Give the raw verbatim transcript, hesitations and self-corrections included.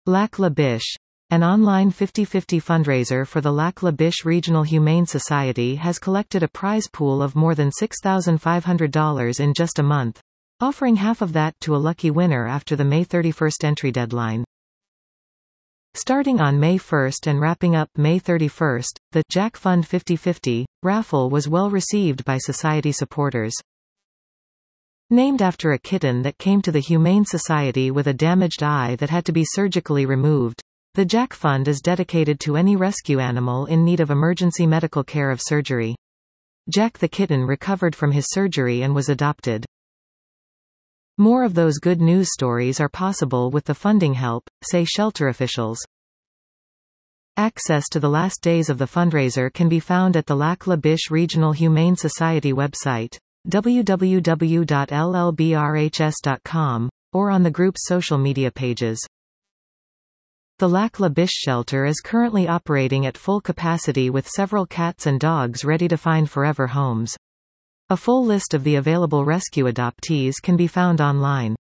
Lac La Biche. An online fifty fifty fundraiser for the Lac La Biche Regional Humane Society has collected a prize pool of more than six thousand five hundred dollars in just a month, offering half of that to a lucky winner after the May thirty-first entry deadline. Starting on May first and wrapping up May thirty-first, the Jack Fund fifty fifty raffle was well received by society supporters. Named after a kitten that came to the Humane Society with a damaged eye that had to be surgically removed, the Jack Fund is dedicated to any rescue animal in need of emergency medical care of surgery. Jack the kitten recovered from his surgery and was adopted. More of those good news stories are possible with the funding help, say shelter officials. Access to the last days of the fundraiser can be found at the Lac La Biche Regional Humane Society website, w w w dot l l b r h s dot com, or on the group's social media pages. The Lac La Biche shelter is currently operating at full capacity with several cats and dogs ready to find forever homes. A full list of the available rescue adoptees can be found online.